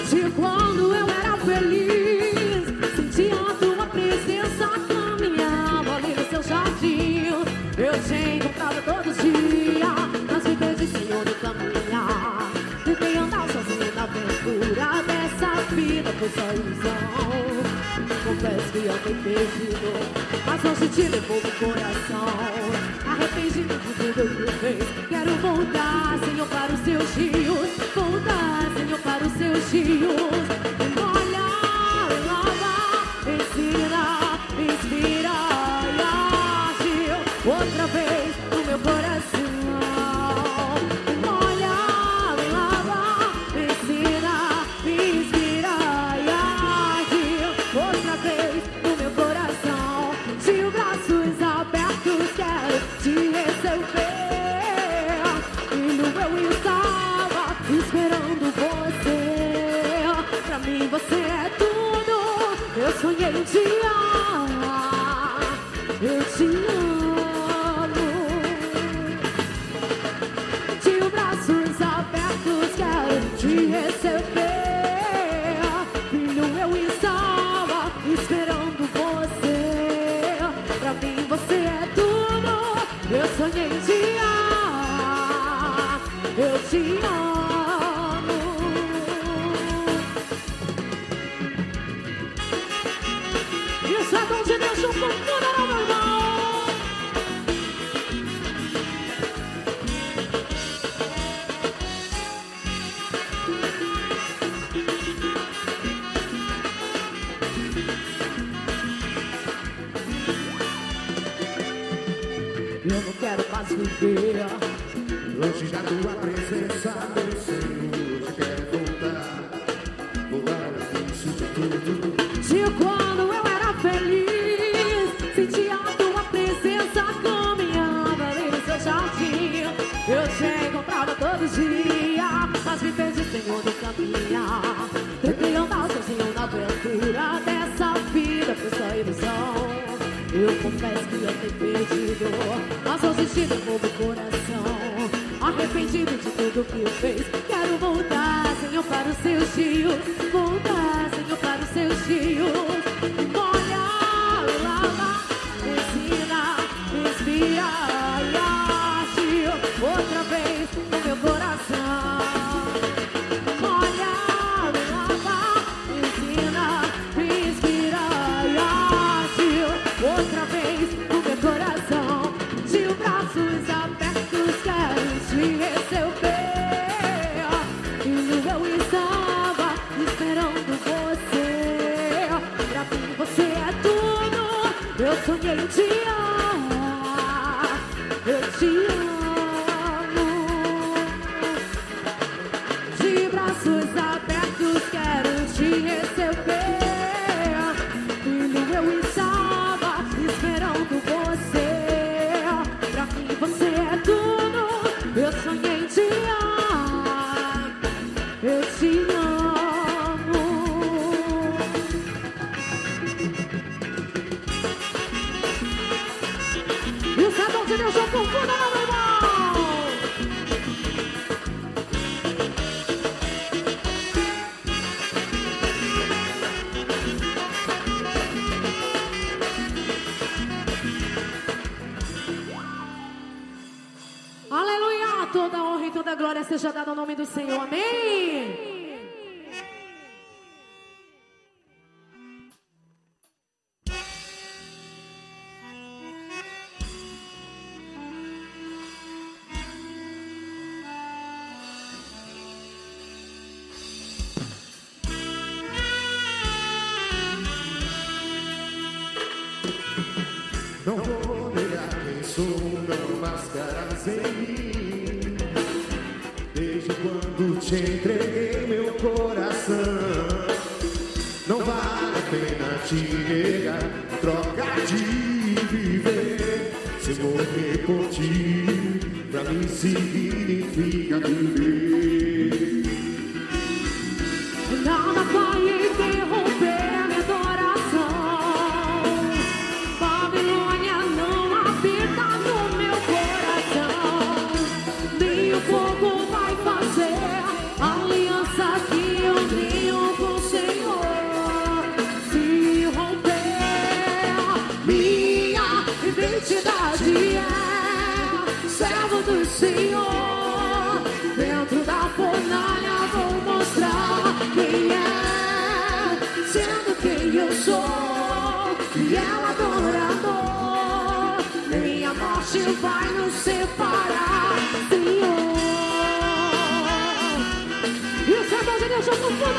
De quando eu era feliz, sentia a tua presença, caminhava ali no seu jardim. Eu te encontrava todo dia, nas vidas Senhor do caminhar. Tentei andar sozinho na aventura dessa vida, foi só ilusão. Confesso que eu fui perdido, mas hoje te levou no coração. Arrependido de tudo que fez, quero voltar, Senhor, para os seus rios. Voltar, Senhor, para os seus rios. Molha, lava, ensina, inspira e age outra vez no meu coração. Molha, lava, ensina, inspira e age outra vez no meu coração. De braços abertos quero te receber. Eu estava esperando você. Pra mim você é tudo. Eu sonhei em te amar. Eu te amo. De braços abertos quero te receber. Filho, eu estava esperando você. Pra mim você é tudo. Eu sonhei em te amar. Eu te amo. Isso é dom de Deus, junto com tudo, meu irmão. Eu não quero mais viver longe da tua presença, meu Senhor, eu quero voltar ao início de tudo. De quando eu era feliz, sentia a tua presença, caminhava ali no seu jardim. Eu te encontrava todo dia, mas me perdi, Senhor, do caminhar. Tentei andar sozinho na aventura dessa vida, foi só ilusão. Eu confesso que eu tenho perdido, mas hoje te devolvo o coração. Arrependido de tudo que fez, quero voltar, Senhor, para os seus rios. Voltar, Senhor, para os seus rios. Molha, lava, ensina, inspira e age outra vez no meu coração. Molha, lava, ensina, inspira e age outra vez no meu coração. De braços abertos quero te receber. Filho, eu estava esperando você. Pra mim você é tudo. Eu sonhei em te amar. Eu te amo. De braços abertos quero te receber. Filho, eu estava esperando você. Pra mim você é tudo. Eu sonhei em te amar. Eu te amo. E o sabão de Deus, eu confundo, meu irmão. Aleluia! Toda honra e toda glória seja dada ao nome do Senhor. Amém! Não vou negar quem sou, não mascaras em mim. Desde quando te entreguei meu coração, não vale a pena te negar, troca de viver. Se morrer por ti, pra mim significa viver. Nada vai interromper minha adoração. Babilônia não habita no meu coração. Nem o fogo vai fazer aliança que eu nem morte vai nos separar, Senhor. E o céu de Deus junto com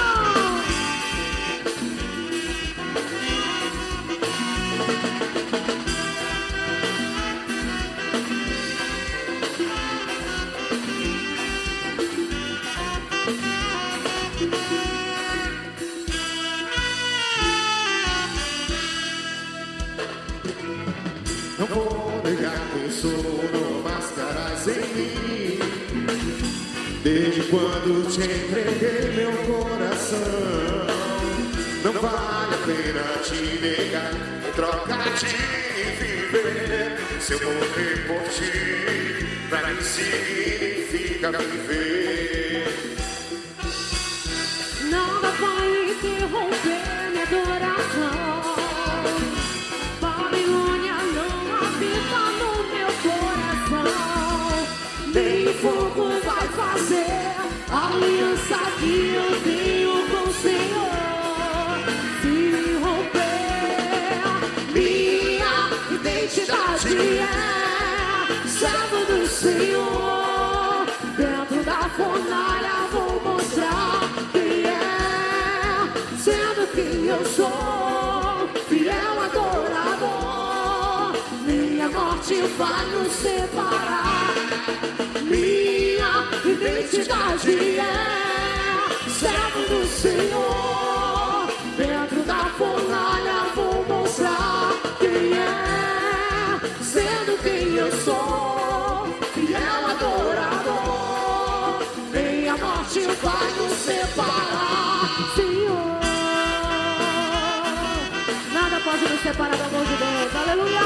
Não vou negar quem sou, não mascaras em mim. Desde quando te entreguei meu coração, não vale a pena te negar em troca de viver. Se eu morrer por ti, pra mim significa viver. nada vai interromper minha adoração. Babilônia não habita no meu coração. Nem fogo vai fazer a aliança que eu tenho com o Senhor. Se romper, minha identidade é servo do Senhor. Dentro da fornalha vou mostrar quem é, sendo quem eu sou, fiel adorador. Minha morte vai nos separar. Minha identidade é servo do Senhor. Dentro da fornalha vou mostrar quem é, sendo quem eu sou, fiel adorador. Minha morte vai nos separar, Senhor. Nada pode nos separar do amor de Deus, aleluia.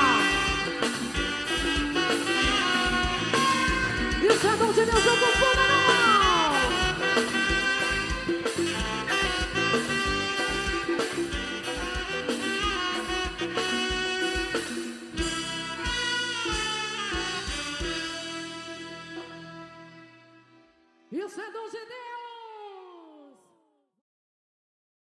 E o céu de Deus eu vou funeral. E o céu de Deus